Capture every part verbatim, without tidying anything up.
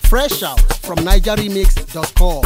Fresh out from niger remix dot com.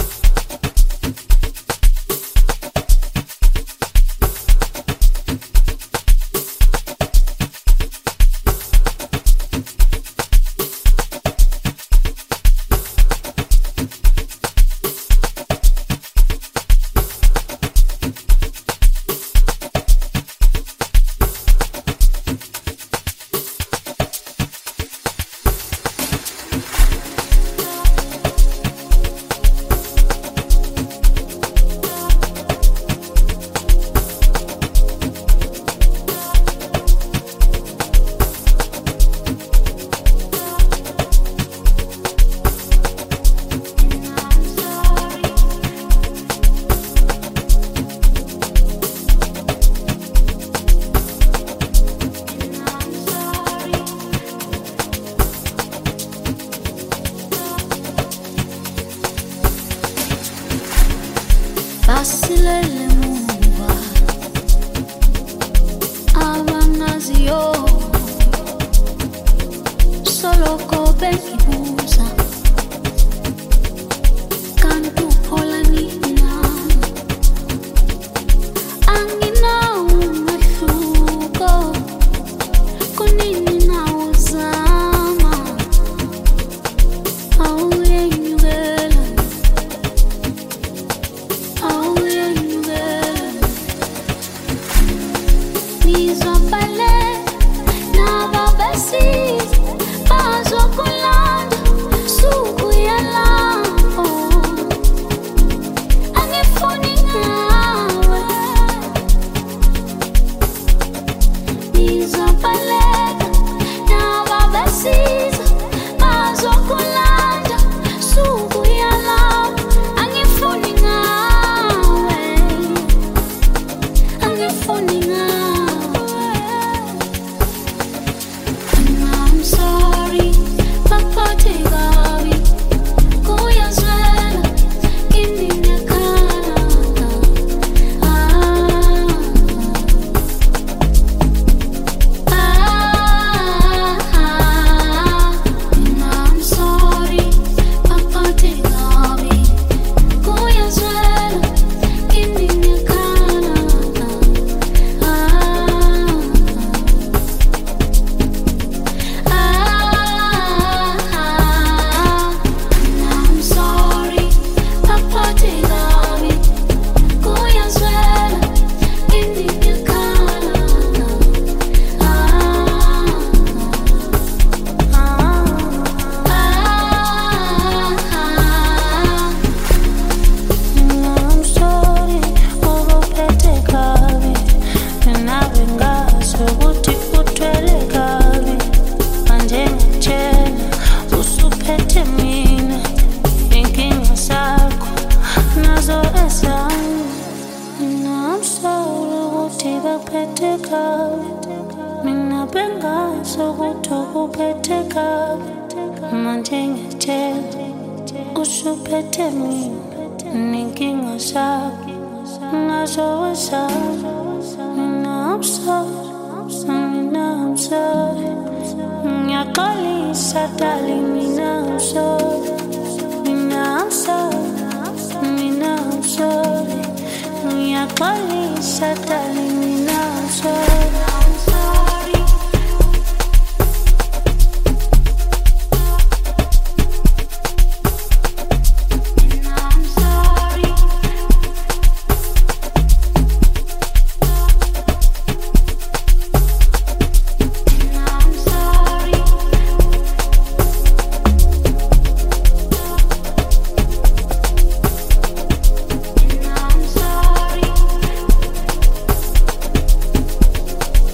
Basilele mumba abangazio solo kobe ibuza kantu pola nina angina umeshuko kunini na uzama au yenyugela au yenyugela nizopale na babasi bazokulanda suku ya lambo angifuni ngawe nizopale na babasi bazokulanda suku ya lambo angifuni ngawe angifuni ngawe. I'm sorry, Papa Gawi, Kuyazwela, Indinyakana. Ah, ah, ah. I'm sorry, Papa Gawi, Kuyazwela, Indinyakana. Ah. I'm sorry, Papa Gawi, Kuyazwela, Indinyakana. I'm sorry, ukuphethe kabi, nawe ngazi ukuthi uthwele kabi, manje ngitshela usuphethe mina, inkinga zakho nazo ezami. I'm sorry ukuthi bakuphethe kabi, mina bengazi ukuthi ukuphethe kabi, manje ngitshela usuphethe mina, inkinga zakho nazo ezami. I'm sorry, mina I'm sorry, ngiyaxolisa darling, mina I'm sorry, mina I'm sorry, mina I'm sorry, ngiyaxolisa darling, mina I'm sorry. I'm sorry. I'm sorry. I'm sorry. I'm sorry.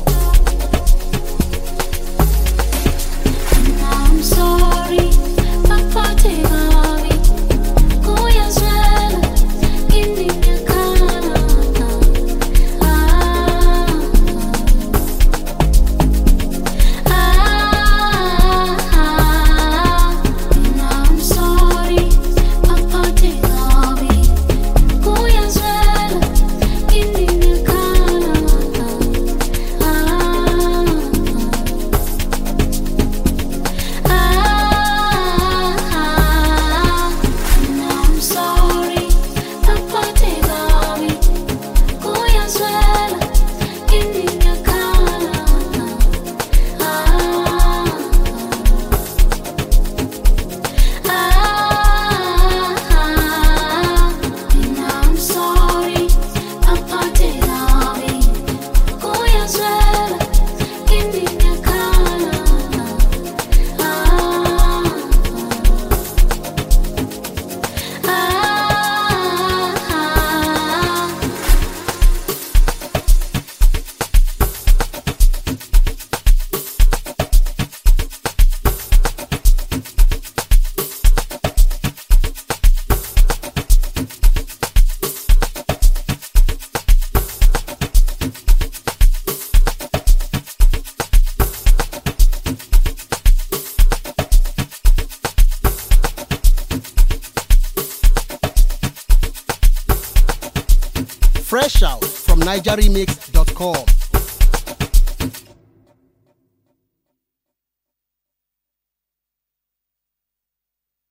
Fresh out from niger remix dot com.